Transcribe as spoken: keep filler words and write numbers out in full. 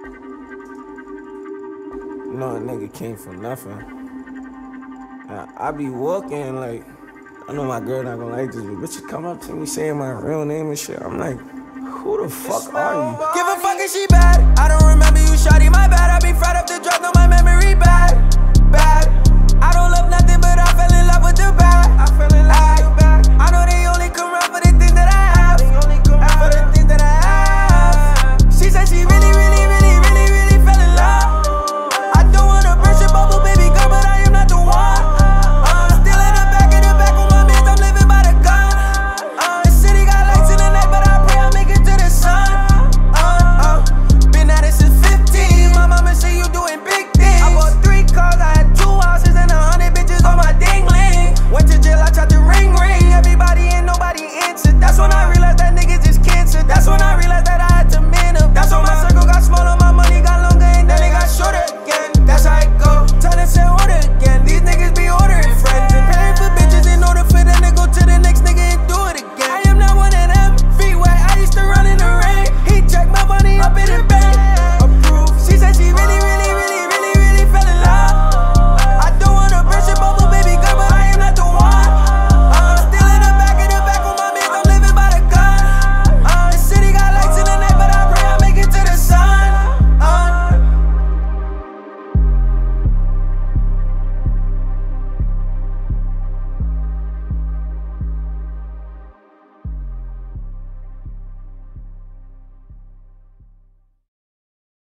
You know a nigga came from nothing. Now, I be walking like, I know my girl not gonna like this, but bitch come up to me saying my real name and shit. I'm like, who the fuck are you? Give a fuck if she bad. I don't remember you, shawty, my bad. I be fried up the drug, no, my memory bad, bad. I don't love nothing, but I fell in love with the bad. I fell in love with the bad. I know they only come around for the things that I have, they only come around for the things that I have. She said she really